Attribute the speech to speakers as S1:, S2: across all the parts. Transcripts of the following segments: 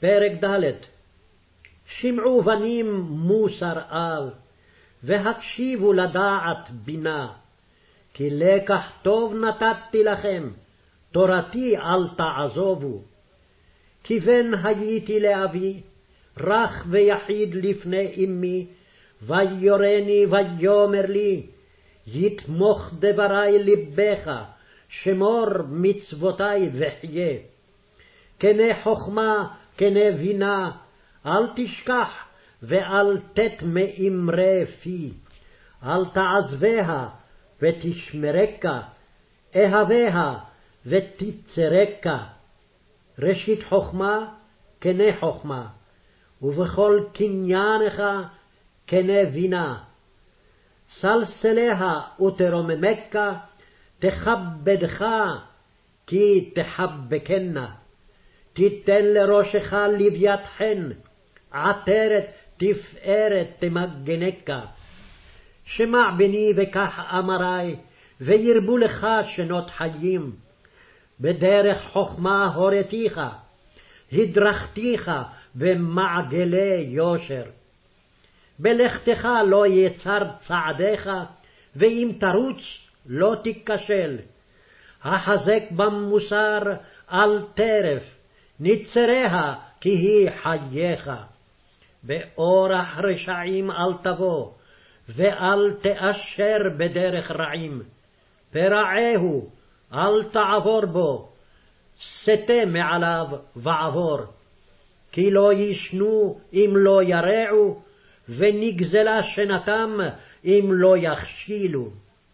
S1: פרק ד'. שמעו בנים מוסר אב, והקשיבו לדעת בינה. כי לקח טוב נתתי לכם, תורתי אל תעזובו. כי בן הייתי לאבי, רך ויחיד לפני אמי, ויורני ויאמר לי, יתמוך דברי לבך, שמור מצוותי וחיה. כנה חכמה, כנה בינה, אל תשכח ואל תת מאמרי פי. אל תעזביה ותשמרקה, אהביה ותצרקה. ראשית חכמה, כנה חכמה, ובכל קניינך כנה בינה. סלסליה ותרוממך, תכבדך כי תחבקנה. תיתן לראשך לוויית חן, עטרת תפארת תמגנקה. שמע בני וקח אמרי, וירבו לך שנות חיים. בדרך חכמה הורתיך, הדרכתיך במעגלי יושר. בלכתך לא יצר צעדיך, ואם תרוץ לא תיכשל. החזק במוסר אל טרף, נצריה כי היא חייך. באורח רשעים אל תבוא, ואל תאשר בדרך רעים. ברעהו אל תעבור בו, סטה מעליו ועבור. כי לא ישנו אם לא ירעו, ונגזלה שנתם אם לא יכשילו.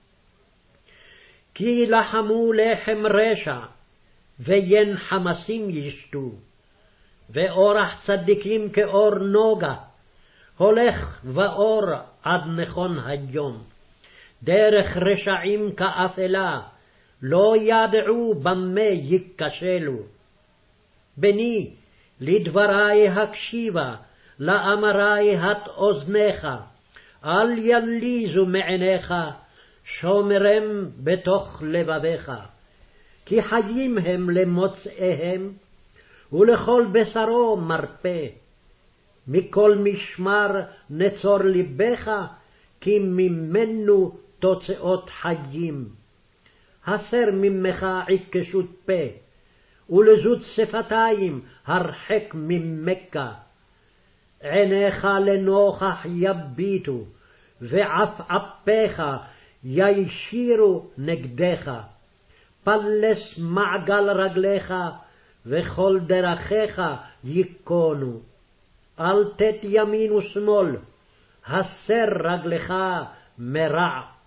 S1: כי לחמו לחם רשע, ויין חמסים ישתו. ואורח צדיקים כאור נוגה, הולך ואור עד נכון היום. דרך רשעים כאפלה, לא ידעו במה ייכשלו. בני, לדברי הקשיבה, לאמרי הט אוזניך, אל יליזו מעיניך, שומרם בתוך לבביך. כי חיים הם למוצאיהם, ולכל בשרו מרפא. מכל משמר נצור לבך, כי ממנו תוצאות חיים. הסר ממך עיקשות פה, ולזות שפתיים הרחק ממך. עיניך לנוכח יביטו, ועפעפיך ישירו נגדך. פלס מעגל רגליך, וכל דרכיך ייכונו. אל תת ימין ושמאל, הסר רגלך מרע.